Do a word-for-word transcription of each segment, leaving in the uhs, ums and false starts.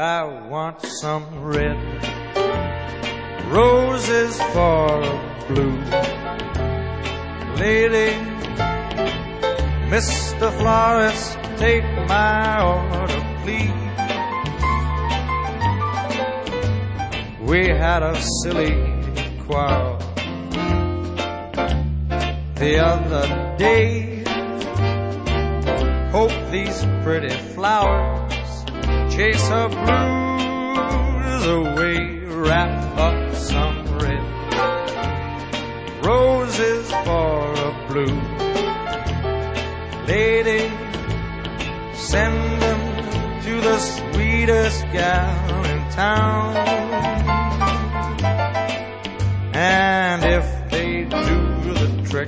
I want some red roses for a blue lady. Mister Florist, take my order, please. We had a silly quarrel the other day. Hope these pretty flowers chase her blues away. Wrap up some red roses for a blue lady. Send them to the sweetest gal in town. And if they do the trick,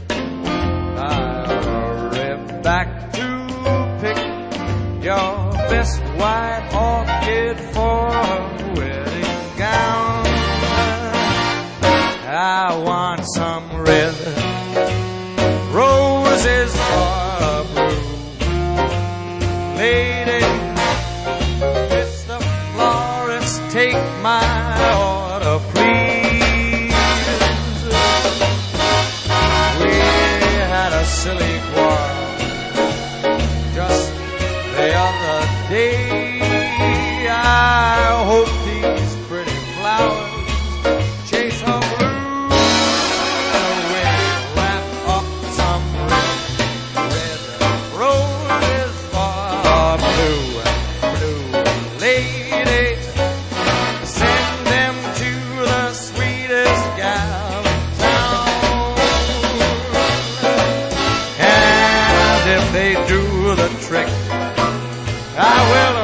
I'll rip back to pick your best white orchid for her wedding gown. I want some red roses for a blue lady. Mister Florist, take my order, please. We had a silly quarrel just the other day. I hope these pretty flowers chase her blues away. Wrap up some red, red roses for a blue, blue lady. Send them to the sweetest gal in town. And if they do the trick, I will